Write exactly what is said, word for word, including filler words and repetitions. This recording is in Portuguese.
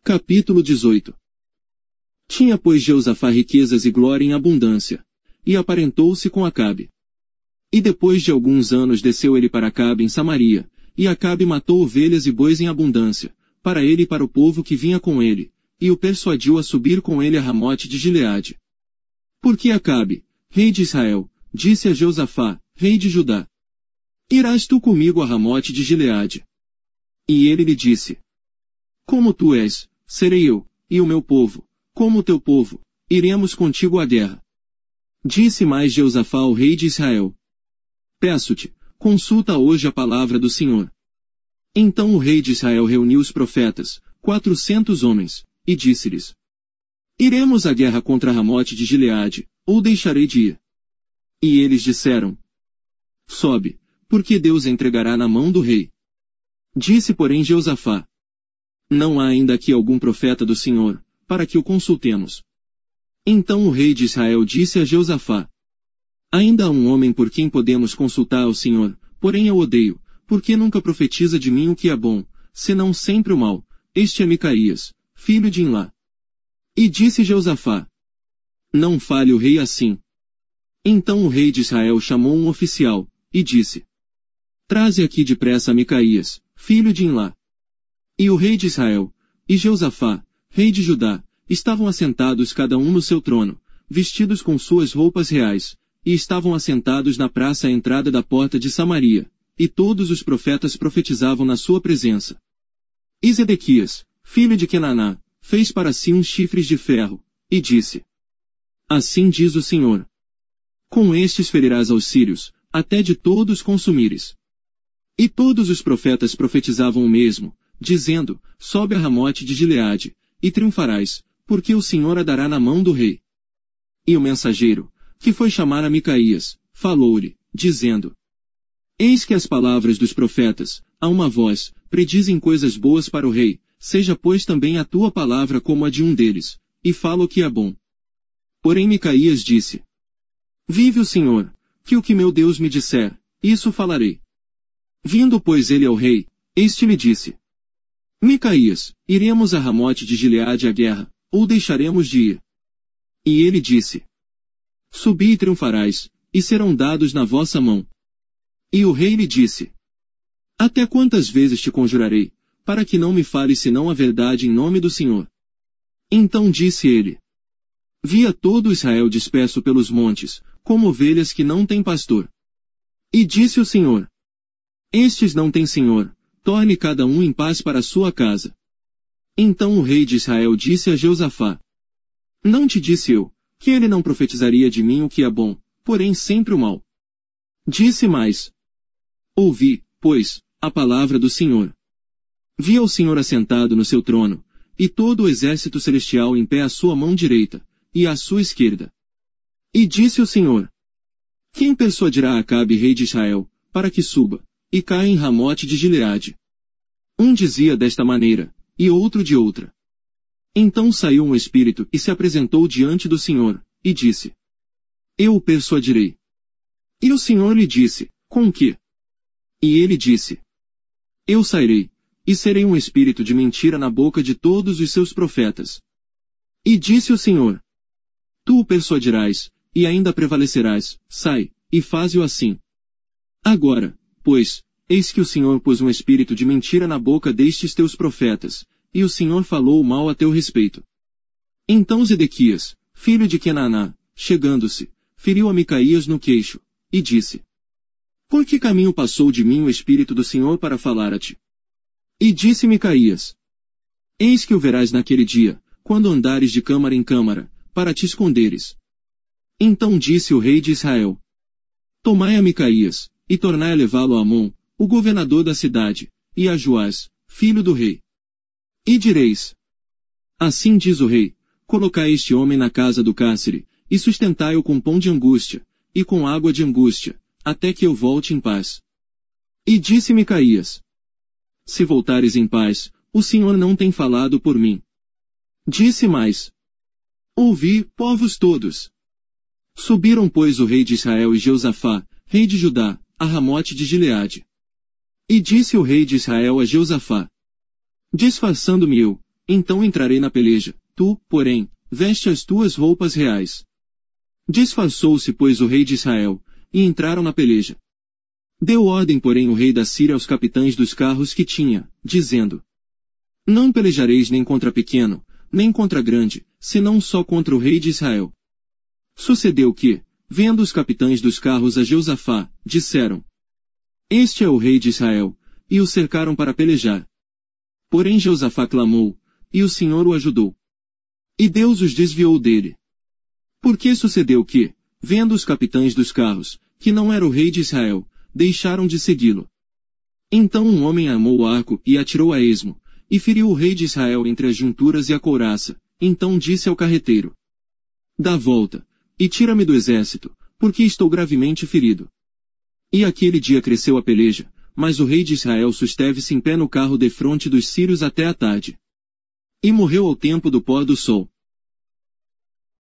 Capítulo dezoito. Tinha pois Jeosafá riquezas e glória em abundância, e aparentou-se com Acabe. E depois de alguns anos desceu ele para Acabe em Samaria, e Acabe matou ovelhas e bois em abundância, para ele e para o povo que vinha com ele, e o persuadiu a subir com ele a Ramote de Gileade. Porque Acabe, rei de Israel, disse a Jeosafá, rei de Judá: Irás tu comigo a Ramote de Gileade? E ele lhe disse: Como tu és, serei eu, e o meu povo, como o teu povo, iremos contigo à guerra. Disse mais Jeosafá ao rei de Israel: Peço-te, consulta hoje a palavra do Senhor. Então o rei de Israel reuniu os profetas, quatrocentos homens, e disse-lhes: Iremos à guerra contra Ramote de Gileade, ou deixarei de ir? E eles disseram: Sobe, porque Deus a entregará na mão do rei. Disse porém Jeosafá: Não há ainda aqui algum profeta do Senhor, para que o consultemos. Então o rei de Israel disse a Jeosafá: Ainda há um homem por quem podemos consultar ao Senhor, porém eu odeio, porque nunca profetiza de mim o que é bom, senão sempre o mal. Este é Micaías, filho de Imlá. E disse Jeosafá: Não fale o rei assim. Então o rei de Israel chamou um oficial, e disse: Traze aqui depressa Micaías, filho de Imlá. E o rei de Israel, e Jeosafá, rei de Judá, estavam assentados cada um no seu trono, vestidos com suas roupas reais, e estavam assentados na praça à entrada da porta de Samaria, e todos os profetas profetizavam na sua presença. E Zedequias, filho de Kenaná, fez para si uns chifres de ferro, e disse: Assim diz o Senhor: Com estes ferirás aos sírios, até de todos consumires. E todos os profetas profetizavam o mesmo, dizendo: Sobe a Ramote de Gileade, e triunfarás, porque o Senhor a dará na mão do rei. E o mensageiro, que foi chamar a Micaías, falou-lhe, dizendo: Eis que as palavras dos profetas, a uma voz, predizem coisas boas para o rei, seja pois também a tua palavra como a de um deles, e fala o que é bom. Porém Micaías disse: Vive o Senhor, que o que meu Deus me disser, isso falarei. Vindo pois ele ao rei, este lhe disse: Micaías, iremos a Ramote de Gileade à guerra, ou deixaremos de ir? E ele disse: Subi e triunfarás, e serão dados na vossa mão. E o rei lhe disse: Até quantas vezes te conjurarei, para que não me fales senão a verdade em nome do Senhor? Então disse ele: Via todo Israel disperso pelos montes, como ovelhas que não têm pastor. E disse o Senhor: Estes não têm senhor, torne cada um em paz para a sua casa. Então o rei de Israel disse a Jeosafá: Não te disse eu, que ele não profetizaria de mim o que é bom, porém sempre o mal? Disse mais: Ouvi, pois, a palavra do Senhor. Vi o Senhor assentado no seu trono, e todo o exército celestial em pé à sua mão direita, e à sua esquerda. E disse o Senhor: Quem persuadirá Acabe rei de Israel, para que suba, e caia em Ramote de Gileade? Um dizia desta maneira, e outro de outra. Então saiu um espírito e se apresentou diante do Senhor, e disse: Eu o persuadirei. E o Senhor lhe disse: Com que? E ele disse: Eu sairei, e serei um espírito de mentira na boca de todos os seus profetas. E disse o Senhor: Tu o persuadirás, e ainda prevalecerás, sai, e faze-o assim. Agora, pois, eis que o Senhor pôs um espírito de mentira na boca destes teus profetas, e o Senhor falou mal a teu respeito. Então Zedequias, filho de Kenaná, chegando-se, feriu a Micaías no queixo, e disse: Por que caminho passou de mim o espírito do Senhor para falar a ti? E disse Micaías: Eis que o verás naquele dia, quando andares de câmara em câmara, para te esconderes. Então disse o rei de Israel: Tomai a Micaías, e tornai a levá-lo a Amon, o governador da cidade, e a Joás, filho do rei. E direis: Assim diz o rei: Colocai este homem na casa do cárcere, e sustentai-o com pão de angústia, e com água de angústia, até que eu volte em paz. E disse Micaías: Se voltares em paz, o Senhor não tem falado por mim. Disse mais: Ouvi, povos todos. Subiram pois o rei de Israel e Jeosafá, rei de Judá, a Ramote de Gileade. E disse o rei de Israel a Jeosafá: Disfarçando-me eu, Então entrarei na peleja. Tu, porém, veste as tuas roupas reais. Disfarçou-se, pois, o rei de Israel, e entraram na peleja. Deu ordem, porém, o rei da Síria aos capitães dos carros que tinha, dizendo: Não pelejareis nem contra pequeno, nem contra grande, senão só contra o rei de Israel. Sucedeu que, vendo os capitães dos carros a Jeosafá, disseram: Este é o rei de Israel, e o cercaram para pelejar. Porém Jeosafá clamou, e o Senhor o ajudou. E Deus os desviou dele. Porque sucedeu que, vendo os capitães dos carros, que não era o rei de Israel, deixaram de segui-lo. Então um homem armou o arco e atirou a esmo, e feriu o rei de Israel entre as junturas e a couraça. Então disse ao carreteiro: Dá a volta, e tira-me do exército, porque estou gravemente ferido. E aquele dia cresceu a peleja, mas o rei de Israel susteve-se em pé no carro defronte dos sírios até a tarde. E morreu ao tempo do pôr do sol.